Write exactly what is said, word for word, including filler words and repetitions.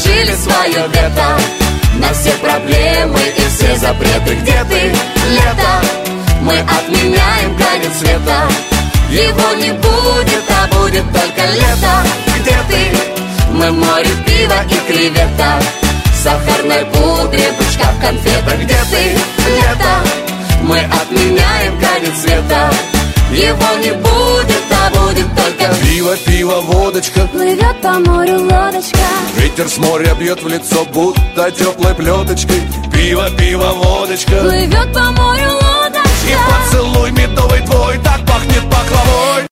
наложили свое вето на все проблемы и все запреты. Где ты, лето? Мы отменяем конец света. Его не будет, а будет только лето. Где ты? Мы море пива и креветок, сахарной пудре, бычка в конфетах. Где ты, лето? Мы отменяем конец света. Его не будет, а будет только пиво, пиво, водочка, плывет по морю лодочка. ветер с моря бьет в лицо, будто теплой плеточкой. Пиво, пиво, водочка, плывет по морю лодочка. и поцелуй медовый твой так пахнет пахлавой.